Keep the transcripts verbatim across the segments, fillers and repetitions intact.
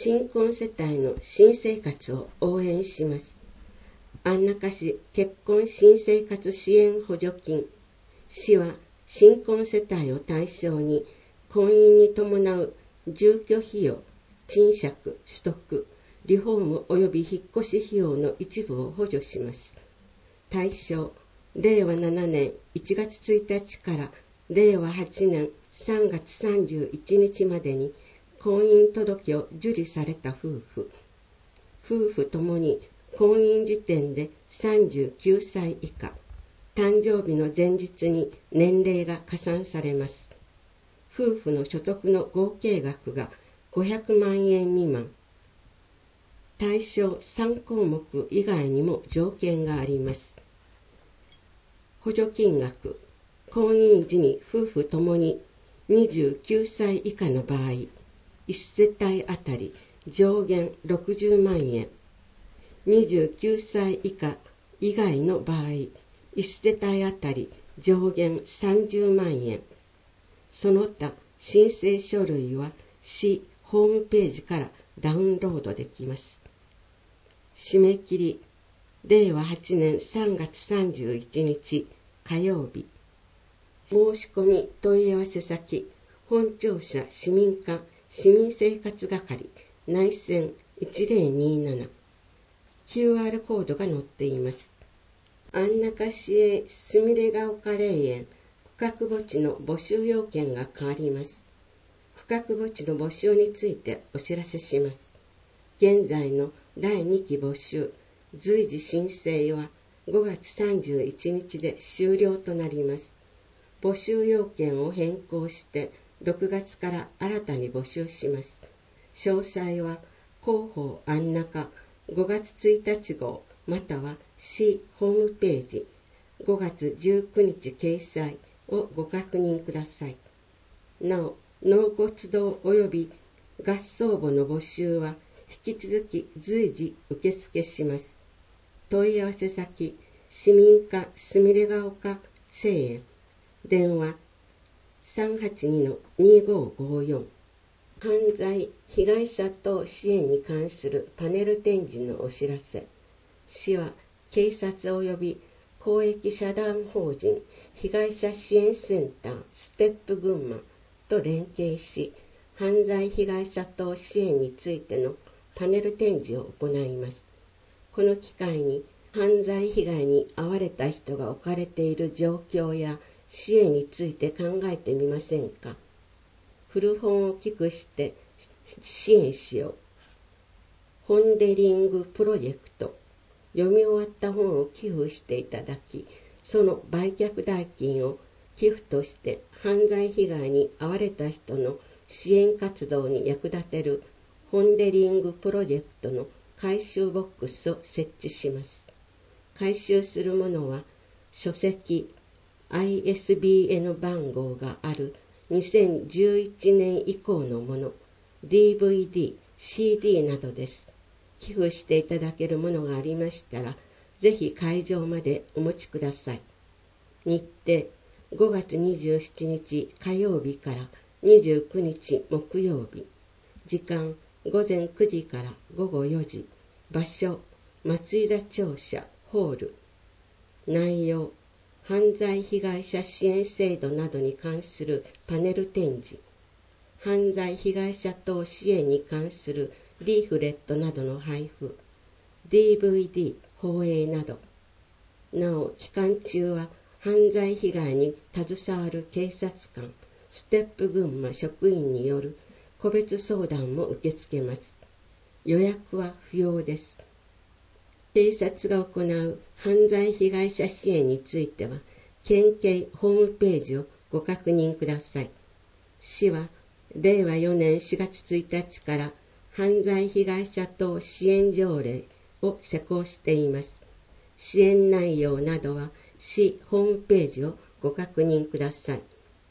新婚世帯の新生活を応援します。安中市結婚新生活支援補助金。市は新婚世帯を対象に婚姻に伴う住居費用、賃借、取得、リフォーム及び引っ越し費用の一部を補助します。対象、れいわななねんいちがつついたちかられいわはちねんさんがつさんじゅういちにちまでに婚姻届を受理された夫婦。夫婦ともに婚姻時点でさんじゅうきゅうさい以下。誕生日の前日に年齢が加算されます。夫婦の所得の合計額がごひゃくまんえん未満。対象さんこうもく以外にも条件があります。補助金額。婚姻時に夫婦ともににじゅうきゅうさい以下の場合、いちせたいあたり上限ろくじゅうまんえん。にじゅうきゅうさい以下以外の場合、いちせたいあたり上限さんじゅうまんえん。その他申請書類は市ホームページからダウンロードできます。締め切りれいわはちねんさんがつさんじゅういちにち火曜日。申し込み問い合わせ先、本庁舎市民課市民生活係内線いちぜろになな。キューアール コードが載っています。安中市営すみれが丘霊園区画墓地の募集要件が変わります。区画墓地の募集についてお知らせします。現在のだいにき募集、随時申請はごがつさんじゅういちにちで終了となります。募集要件を変更してろくがつから新たに募集します。詳細は広報安中ごがつついたち号または市ホームページごがつじゅうくにち掲載をご確認ください。なお、納骨堂及び合葬墓の募集は引き続き随時受付します。問い合わせ先、市民課すみれが丘聖園、電話 さんはちにのにごごよん。犯罪被害者等支援に関するパネル展示のお知らせ。市は警察及び公益社団法人被害者支援センターステップ群馬と連携し、犯罪被害者等支援についてのパネル展示を行います。この機会に犯罪被害に遭われた人が置かれている状況や支援について考えてみませんか。古本を寄付して支援しよう。ホンデリングプロジェクト。読み終わった本を寄付していただき、その売却代金を寄付として犯罪被害に遭われた人の支援活動に役立てるホンデリングプロジェクトの回収ボックスを設置します。回収するものは書籍、アイエスビーエヌ 番号があるにせんじゅういちねん以降のもの、ディーブイディー、シーディー などです。寄付していただけるものがありましたら、ぜひ会場までお持ちください。日程、ごがつにじゅうしちにち火曜日からにじゅうくにち木曜日。時間、ごぜんくじからごごよじ。場所、松井田庁舎ホール。内容、犯罪被害者支援制度などに関するパネル展示。犯罪被害者等支援に関するリーフレットなどの配布、ディーブイディー 放映など。なお、期間中は犯罪被害に携わる警察官、ステップ群馬職員による個別相談も受け付けます。予約は不要です。警察が行う犯罪被害者支援については、県警ホームページをご確認ください。市はれいわよねんしがつついたちから犯罪被害者等支援条例を施行しています。支援内容などは市ホームページをご確認ください。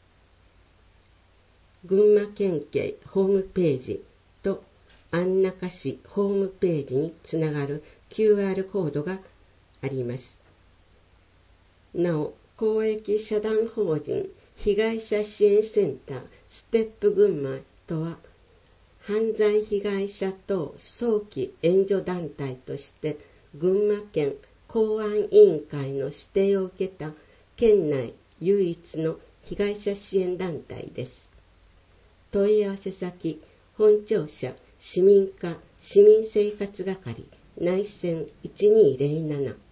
群馬県警ホームページと安中市ホームページにつながる キューアール コードがあります。なお、公益社団法人被害者支援センターステップ群馬とは、 犯罪被害者等早期援助団体として群馬県公安委員会の指定を受けた県内唯一の被害者支援団体です。問い合わせ先、本庁舎市民課市民生活係内線いちにーぜろなな